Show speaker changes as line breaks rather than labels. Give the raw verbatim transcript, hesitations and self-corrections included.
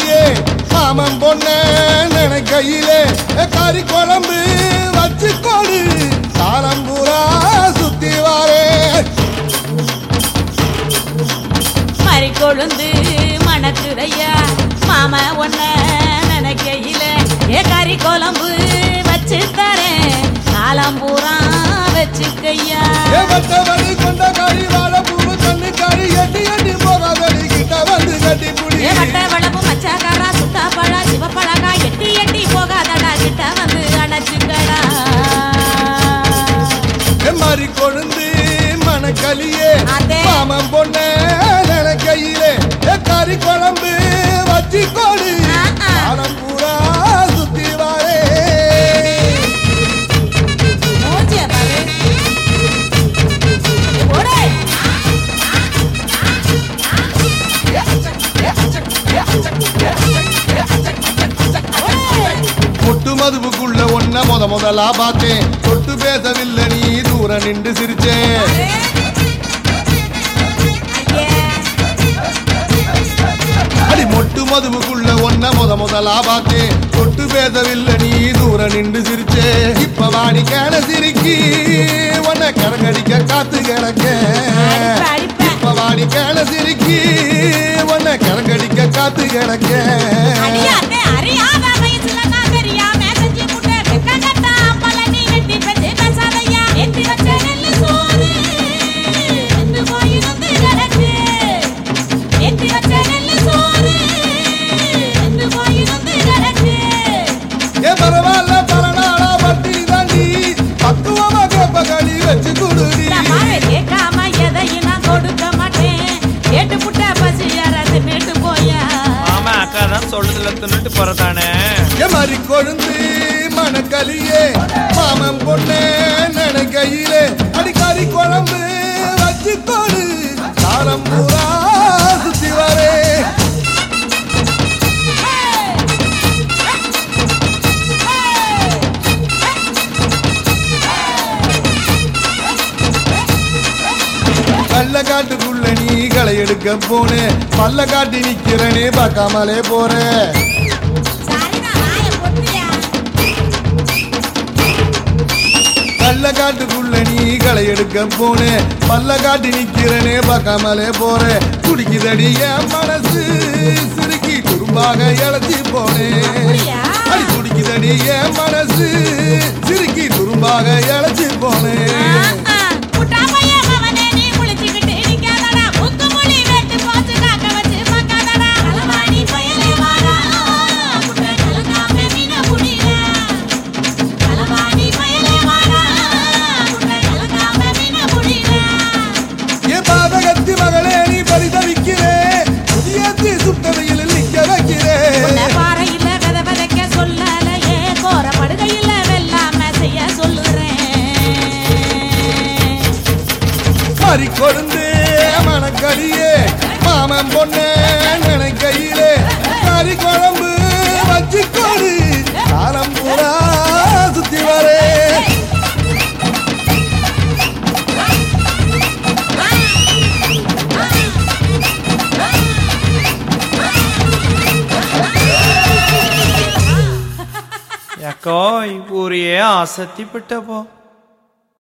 மனக்கலியே மாமன் பொண்ண நினைக்கையிலே கறி குழம்பு வச்சு கொடு காலம்பூரா சுத்தி வாரே
மறி கொழுந்து மணக்குதையா மாம ஒன்ன நினைக்கையிலே ஏ கறி குழம்பு வச்சு தரேன் காலம்பூரா வச்சுக்கையா
வட்டவழி கொண்ட கறி வாழ பூவு கண்ணு கறி எட்டி எட்டி போகாதடி கிட்ட வந்து கட்டி புடி
வட்ட வளப்பு மச்சாக்காரா சுத்தா பழா சிவப்பழகா எட்டி எட்டி போகாதடா கிட்ட வந்து அணைச்சுக்கடா
மாறி கொழுந்து மனக்கலியே மாமன் பொண்ண நினைக்கையிலே கறி குழம்பு வச்சு கொடு காலம் பூரா சுத்தி வாரே முட்டு மதுவுக்குள்ள ஒன்ன முத முதலா பார்த்தேன் தொட்டு பேசவில்லை நீ தூர நின்று சிரிச்சேன் அடி மொட்டு மதுவுக்குள்ள ஒன்ன முத முதலா பார்த்தேன் தொட்டு பேசவில்லை நீ தூர நின்று சிரிச்சே இப்ப வாடி கேன சிரிக்கி உன்னை கரங்கடிக்க காத்து கிடக்க இப்ப வாடி கேன சிரிக்கி உன்னை கரங்கடிக்க காத்து கிடக்க பரவாயில்ல பரநாளா பட்டி தாண்டி பக்குவமா கேப்ப களி வச்சு குடுடி
கேட்காம எதையும் நான் கொடுக்க மாட்டேன் கேட்டு புட்ட பசி யாராவது மேட்டு போயா
ஆமா அக்கா தான் சொல்றதுல தின்னுட்டு போறதானே
மாறி கொழுந்து மனக்கலியே மாமன் பொண்ணு நினைக்கையிலே அடிக்கறி குழம்பு வச்சு கொடு காலம் பூரா சுத்தி வரே கள்ள காட்டுக்குள்ள நீ களை எடுக்க போனே பல்ல காட்டி நிக்கிறனே பார்க்காமலே போற கள்ள காட்டுக்குள்ள நீ களை எடுக்க போனே பல்ல காட்டி நிக்கிறனே பார்க்காமலே போற குடிக்குதடி என் மனசு சிறுக்கி குறும்பாக இழச்சி போனே அடி குடிக்குதடி என் மனசு சிறுக்கி குறும்பாக இழச்சி போனே மகளே நீ பரிதவிக்கிறே புதியத்தி சுட்டவையில் நிக்க வைக்கிறே
பாறையில கதை வதைக்க சொல்லலையே கோர படுகையில வெல்லாம செய்ய சொல்லுறேன்
மாறி கொழுந்து மனக்கலியே மாமன் பொண்ணு நினைக்கையிலே கறி குழம்பு வச்சு கொடு காலம் பூரா சுத்தி வரே
ಯಾಕೋ ಈ ಊರಿಯೇ ಆಸಕ್ತಿ ಪಟ್ಟಪ್ಪ